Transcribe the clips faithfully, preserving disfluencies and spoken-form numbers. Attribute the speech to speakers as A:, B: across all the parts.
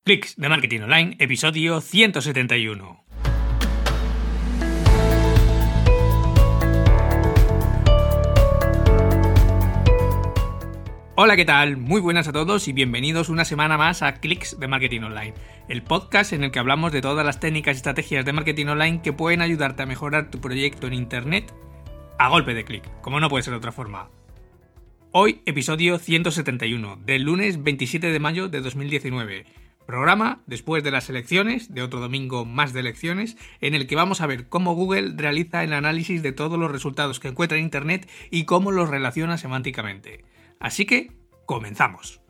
A: Clics de Marketing Online, episodio ciento setenta y uno. Hola, ¿qué tal? Muy buenas a todos y bienvenidos una semana más a Clics de Marketing Online, el podcast en el que hablamos de todas las técnicas y estrategias de marketing online que pueden ayudarte a mejorar tu proyecto en Internet a golpe de clic, como no puede ser de otra forma. Hoy, episodio ciento setenta y uno, del lunes veintisiete de mayo de dos mil diecinueve. Programa después de las elecciones, de otro domingo más de elecciones, en el que vamos a ver cómo Google realiza el análisis de todos los resultados que encuentra en Internet y cómo los relaciona semánticamente. Así que, comenzamos.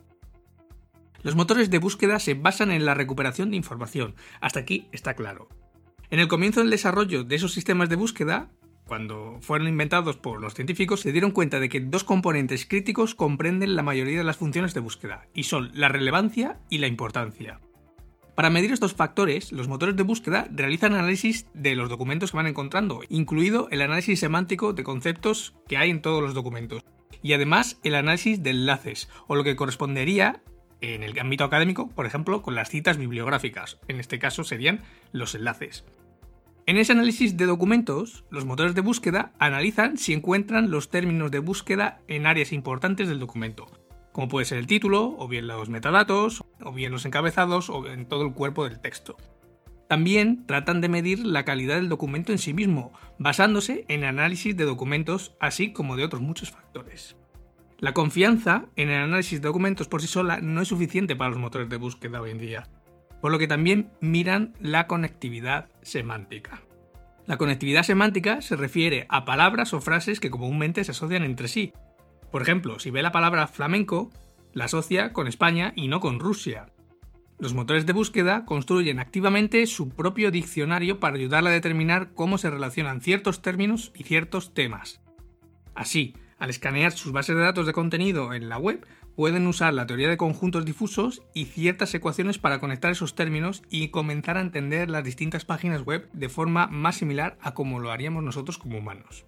A: Los motores de búsqueda se basan en la recuperación de información. Hasta aquí está claro. En el comienzo del desarrollo de esos sistemas de búsqueda, cuando fueron inventados por los científicos, se dieron cuenta de que dos componentes críticos comprenden la mayoría de las funciones de búsqueda, y son la relevancia y la importancia. Para medir estos factores, los motores de búsqueda realizan análisis de los documentos que van encontrando, incluido el análisis semántico de conceptos que hay en todos los documentos, y además el análisis de enlaces, o lo que correspondería en el ámbito académico, por ejemplo, con las citas bibliográficas. En este caso serían los enlaces. En ese análisis de documentos, los motores de búsqueda analizan si encuentran los términos de búsqueda en áreas importantes del documento, como puede ser el título, o bien los metadatos, o bien los encabezados, o en todo el cuerpo del texto. También tratan de medir la calidad del documento en sí mismo, basándose en análisis de documentos, así como de otros muchos factores. La confianza en el análisis de documentos por sí sola no es suficiente para los motores de búsqueda hoy en día, por lo que también miran la conectividad semántica. La conectividad semántica se refiere a palabras o frases que comúnmente se asocian entre sí. Por ejemplo, si ve la palabra flamenco, la asocia con España y no con Rusia. Los motores de búsqueda construyen activamente su propio diccionario para ayudarle a determinar cómo se relacionan ciertos términos y ciertos temas. Así, al escanear sus bases de datos de contenido en la web, pueden usar la teoría de conjuntos difusos y ciertas ecuaciones para conectar esos términos y comenzar a entender las distintas páginas web de forma más similar a como lo haríamos nosotros como humanos.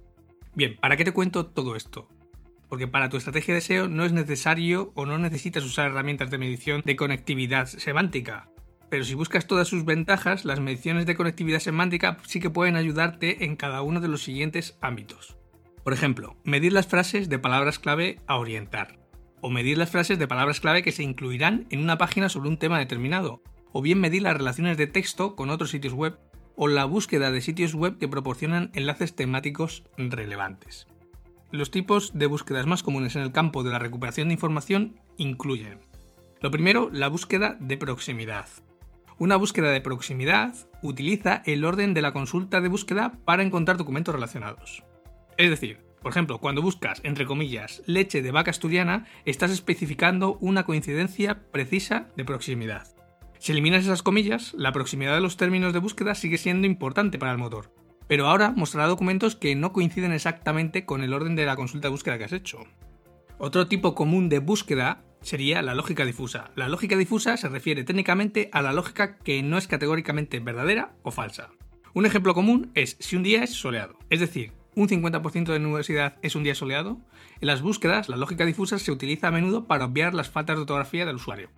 A: Bien, ¿para qué te cuento todo esto? Porque para tu estrategia de S E O no es necesario o no necesitas usar herramientas de medición de conectividad semántica. Pero si buscas todas sus ventajas, las mediciones de conectividad semántica sí que pueden ayudarte en cada uno de los siguientes ámbitos. Por ejemplo, medir las frases de palabras clave a orientar, o medir las frases de palabras clave que se incluirán en una página sobre un tema determinado, o bien medir las relaciones de texto con otros sitios web, o la búsqueda de sitios web que proporcionan enlaces temáticos relevantes. Los tipos de búsquedas más comunes en el campo de la recuperación de información incluyen: lo primero, la búsqueda de proximidad. Una búsqueda de proximidad utiliza el orden de la consulta de búsqueda para encontrar documentos relacionados. Es decir, por ejemplo, cuando buscas, entre comillas, leche de vaca asturiana, estás especificando una coincidencia precisa de proximidad. Si eliminas esas comillas, la proximidad de los términos de búsqueda sigue siendo importante para el motor, pero ahora mostrará documentos que no coinciden exactamente con el orden de la consulta de búsqueda que has hecho. Otro tipo común de búsqueda sería la lógica difusa. La lógica difusa se refiere técnicamente a la lógica que no es categóricamente verdadera o falsa. Un ejemplo común es si un día es soleado, es decir, un cincuenta por ciento de nubosidad es un día soleado. En las búsquedas, la lógica difusa se utiliza a menudo para obviar las faltas de ortografía del usuario.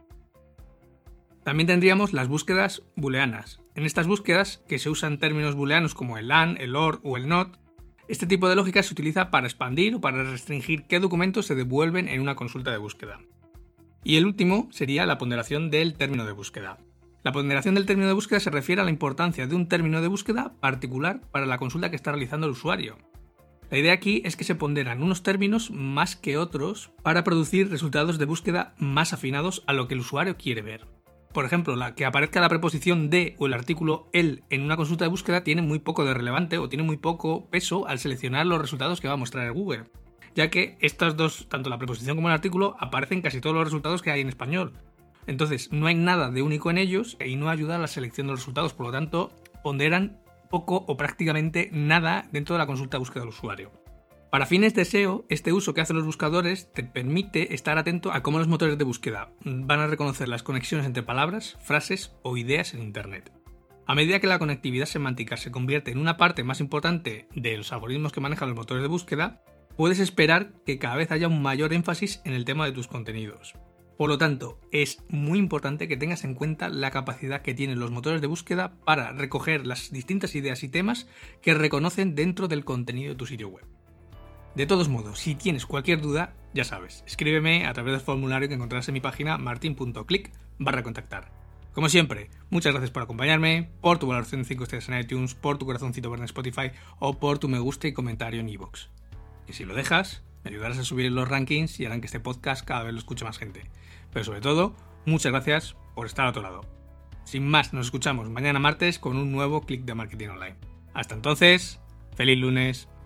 A: También tendríamos las búsquedas booleanas. En estas búsquedas, que se usan términos booleanos como el and, el or o el not, este tipo de lógica se utiliza para expandir o para restringir qué documentos se devuelven en una consulta de búsqueda. Y el último sería la ponderación del término de búsqueda. La ponderación del término de búsqueda se refiere a la importancia de un término de búsqueda particular para la consulta que está realizando el usuario. La idea aquí es que se ponderan unos términos más que otros para producir resultados de búsqueda más afinados a lo que el usuario quiere ver. Por ejemplo, la que aparezca la preposición de o el artículo el en una consulta de búsqueda tiene muy poco de relevante o tiene muy poco peso al seleccionar los resultados que va a mostrar el Google, ya que estas dos, tanto la preposición como el artículo, aparecen en casi todos los resultados que hay en español. Entonces, no hay nada de único en ellos y no ayuda a la selección de los resultados, por lo tanto, ponderan poco o prácticamente nada dentro de la consulta de búsqueda del usuario. Para fines de S E O, este uso que hacen los buscadores te permite estar atento a cómo los motores de búsqueda van a reconocer las conexiones entre palabras, frases o ideas en Internet. A medida que la conectividad semántica se convierte en una parte más importante de los algoritmos que manejan los motores de búsqueda, puedes esperar que cada vez haya un mayor énfasis en el tema de tus contenidos. Por lo tanto, es muy importante que tengas en cuenta la capacidad que tienen los motores de búsqueda para recoger las distintas ideas y temas que reconocen dentro del contenido de tu sitio web. De todos modos, si tienes cualquier duda, ya sabes, escríbeme a través del formulario que encontrarás en mi página martin punto click barra contactar. Como siempre, muchas gracias por acompañarme, por tu valoración de cinco estrellas en iTunes, por tu corazoncito verde en Spotify o por tu me gusta y comentario en iVoox. Y si lo dejas, me ayudarás a subir los rankings y harán que este podcast cada vez lo escuche más gente. Pero sobre todo, muchas gracias por estar a otro lado. Sin más, nos escuchamos mañana martes con un nuevo Click de Marketing Online. Hasta entonces, feliz lunes.